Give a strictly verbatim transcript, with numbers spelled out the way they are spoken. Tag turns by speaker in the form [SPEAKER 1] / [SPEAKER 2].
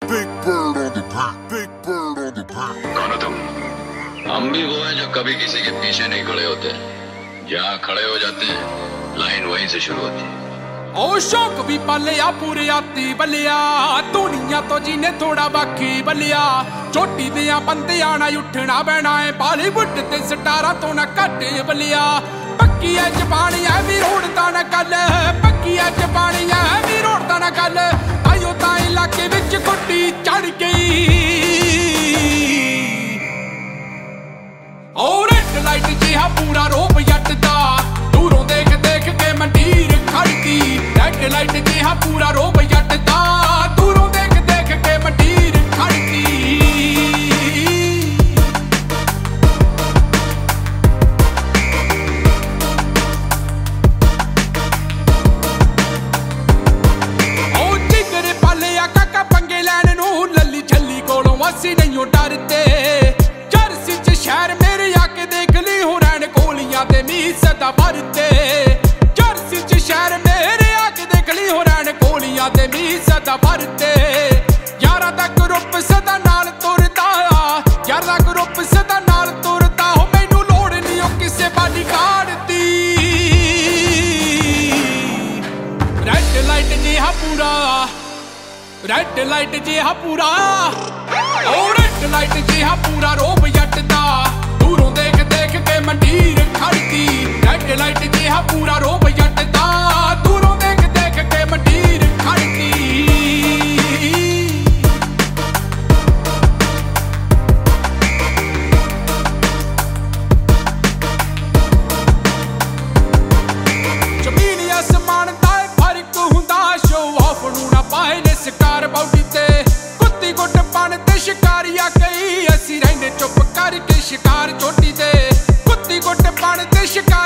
[SPEAKER 1] Big bird on the beat. Big bird on the beat.
[SPEAKER 2] कौन हो तुम? हम भी वो हैं जो कभी किसी के पीछे नहीं खड़े होते। जहाँ खड़े हो जाते हैं लाइन वहीं से शुरू होती है।
[SPEAKER 3] ओ शौक भी पालिया पूरे आती बलिया दुनिया तो जीने थोड़ा बाकी बलिया चोटी दिया बंदियां ना उठना बहना है बॉलीवुड ते स्टारा तो ना घट बलिया पक्की है जबानी है भी रोड़दा ना गल पक्की है जबानी है भी रोड़दा ना गल ताइयो ताई इलाके विच गुड्डी चढ़ गई ओ रेड लाइट जिहा पूरा रोब जट दा दूरों देख देख के मंडीर खड़ती रेड लाइट जिहा पूरा रोब जट दा दूरों देख देख के मंडीर खड़ती ओ जिगर पालिया काका पंगे लैन नूं लल्ली छल्ली कोलों असी नहीं डरते जर्सी च शहर मेरे आके देख ली हो रैन कोलियां ते मीर सदा भरते जर्सी च शहर मेरे आके देख ली हो रैन कोलियां ते मीर सदा भरते यारा दा ग्रुप सदा नाल तुरदा यारा दा ग्रुप सदा नाल तुरदा हो मैनू लोड़ नहीं ओ किसे बॉडीगार्ड दी रेड लाइट जिहा पूरा रेड लाइट जिहा पूरा ओ रेड लाइट जिहा पूरा रोब जटदा दूरों देख देख के मंडीर खड़ती रेड लाइट जिहा पूरा रोब जटदा दूरों देख देख के मंडीर खड़ती जमीन आसमान दा फर्क हुंदा शो ऑफ नूं ना पाए ने शिकार बॉडी ते कुत्ती गुट पन ते शिकारिया कई असी रहने चुप करके शिकार चोटी ते कुत्ती गुट पन ते शिकार